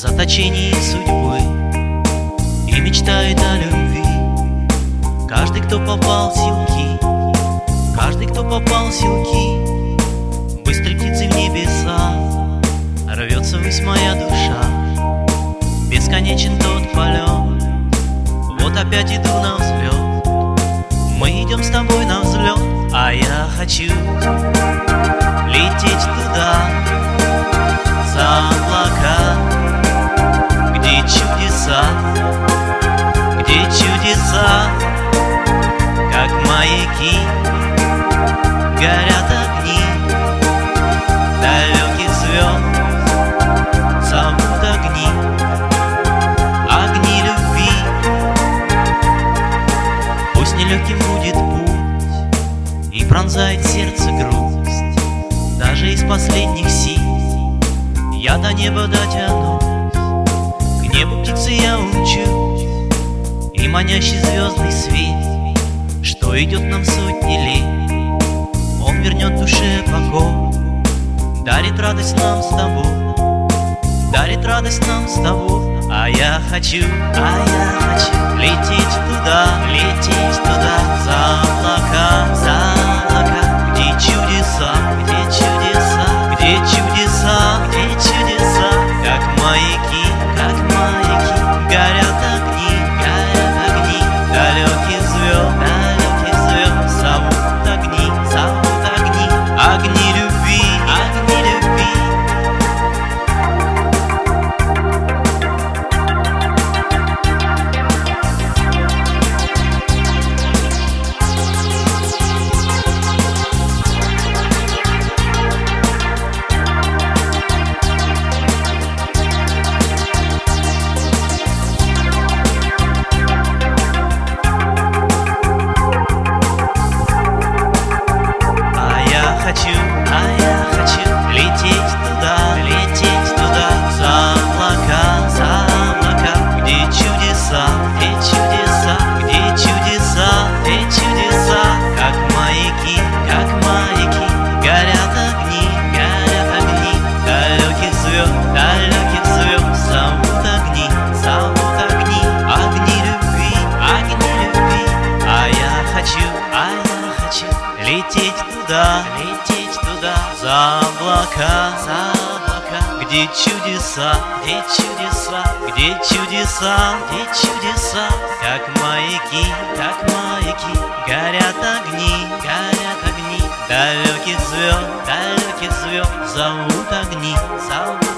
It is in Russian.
заточении судьбы и мечтает о любви. Каждый, кто попал в силки, каждый, кто попал в силки, быстрой птицей в небеса рвется ввысь моя душа. Бесконечен тот полет, вот опять иду на взлет. Мы идем с тобой на взлет, а я хочу лететь туда, за облака, где чудеса, как маяки, горят огни далеких звезд, зовут огни, огни любви. Пусть нелегким будет путь и пронзает сердце грусть, даже из последних сил я до неба дотянусь, к небу птицы я учусь, и манящий звездный свет, что идет нам сотни лет, он вернет душе покой, дарит радость нам с тобой, дарит радость нам с тобой. А я хочу лететь туда, за облака, где чудеса, как маяки, горят огни далеких звезд, зовут огни, огни любви, лететь туда, за облака, где чудеса, как маяки, горят огни далеких звезд, зовут огни,